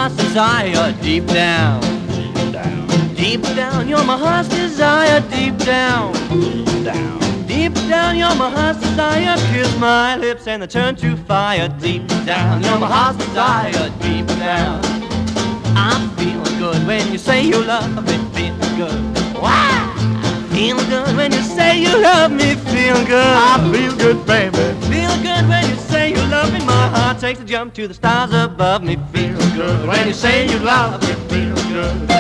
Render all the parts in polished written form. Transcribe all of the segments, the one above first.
heart's desire deep down. Deep down, you're my heart's desire deep down. Deep down, you're my heart's desire. Kiss my lips and they turn to fire. Deep down, you're my heart's desire deep down. I'm feeling good when you say you love me. Feeling good. Wow! Feeling good when you say you love me. Feeling good. I feel good, baby. Feeling good when you say you love me. My heart takes a jump to the stars above me. Feeling good when you say you love me. Feeling good.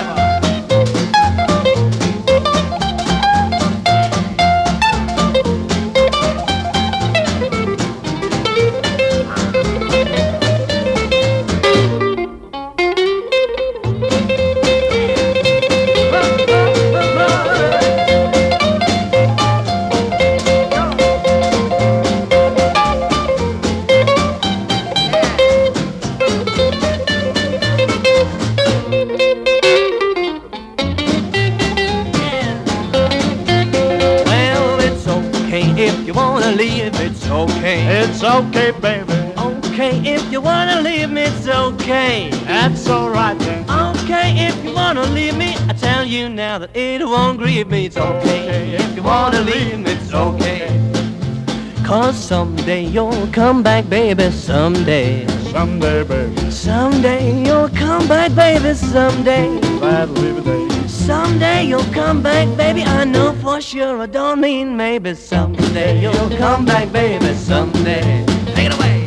If you wanna leave, it's okay. It's okay, baby. Okay, if you wanna leave me, it's okay. That's alright then. Okay, if you wanna leave me, I tell you now that it won't grieve me. It's okay. If you wanna leave me, it's okay. 'Cause someday you'll come back, baby, someday. Someday, baby. Someday you'll come back, baby, someday. That'll be the day. Someday you'll come back, baby, I know for sure, I don't mean maybe. Someday you'll come back, baby, someday. Take it away.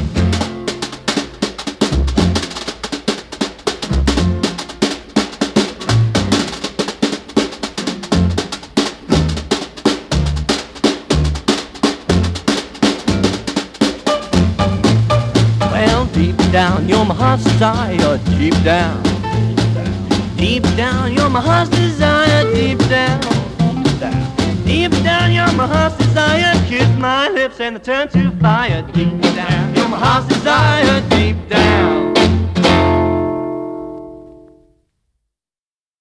Well, deep down, you're my heart's desire, deep down. Deep down, you're my heart's desire, deep down. Deep down, you're my heart's desire. Kiss my lips and they turn to fire, deep down.